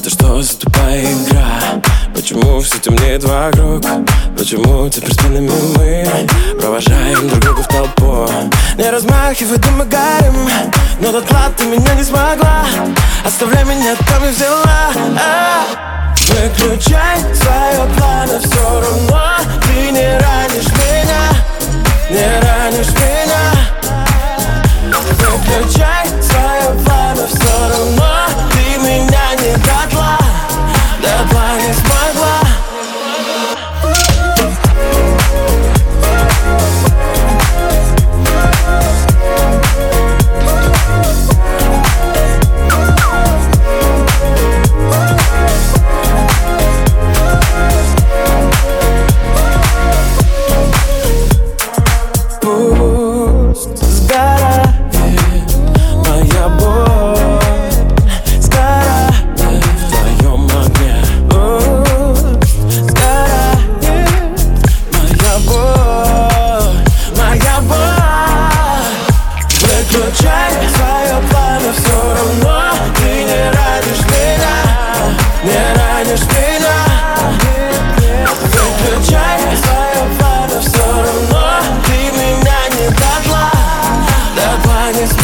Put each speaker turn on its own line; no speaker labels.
Это что за тупая игра? Почему все темнеет вокруг? Почему теперь спинами мы провожаем друг друга в толпу? Не размахивай, дым и горим, но дотлад ты меня не смогла. Оставляй меня, там и взяла. Выключай свое пламя, все равно ты не ранишь меня, не ранишь меня. Выключай свое пламя, все равно ты меня не дотла, дотла не смогла. Выключай свое пламя, все равно ты не ранишь меня, не ранишь меня. Выключай свое пламя, все равно ты меня не дотла, дотла не смогла.